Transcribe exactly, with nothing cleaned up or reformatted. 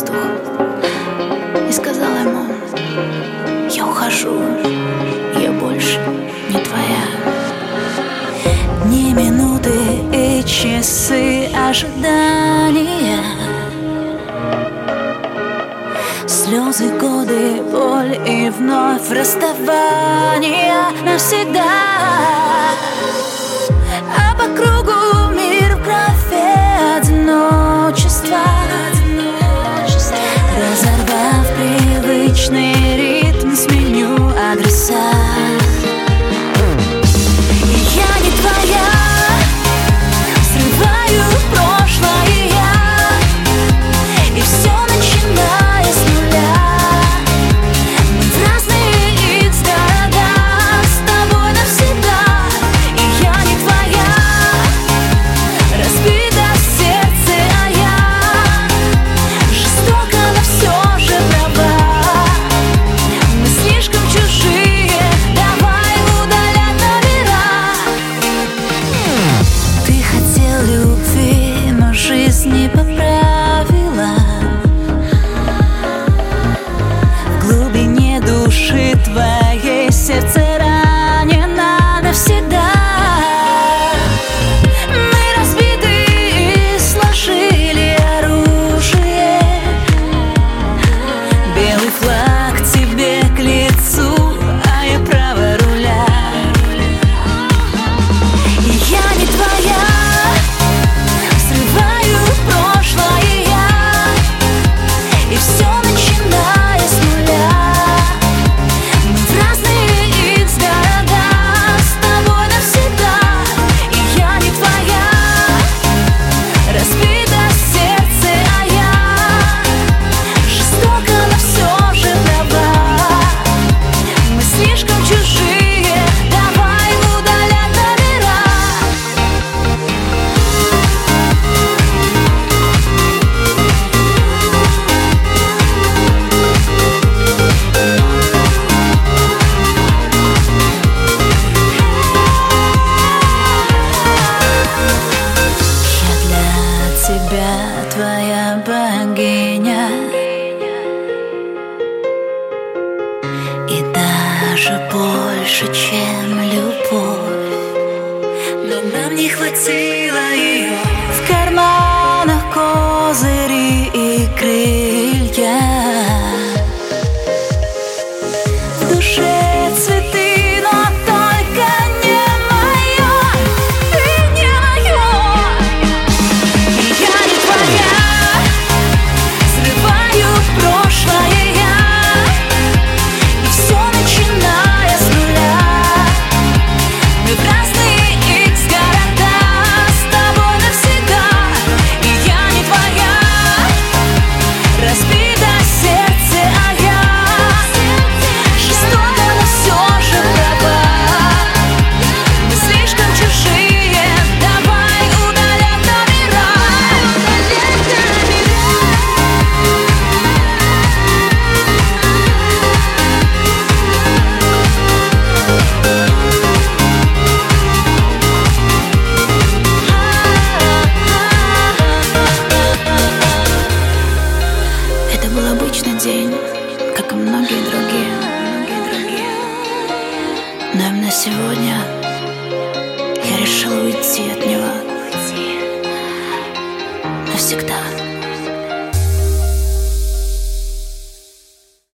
воздух и сказала ему: я ухожу, я больше не твоя. Ни минуты и часы ожидания, слезы, годы, боль и вновь расставание навсегда. А по кругу мир в графе одиночества, разорвав привычный ритм, сменю адреса. Не поправила в глубине души твоей, сердце ранено навсегда. Мы разбиты и сложили оружие, белый флаг тебе к лицу, а я право руля. И я не твоя, твоя богиня, и даже больше, чем любовь, но нам не хватило ее. В карманах козыри и крылья, в душе цветы. День, как и многие другие, многие другие. Но именно сегодня я решила уйти от него навсегда.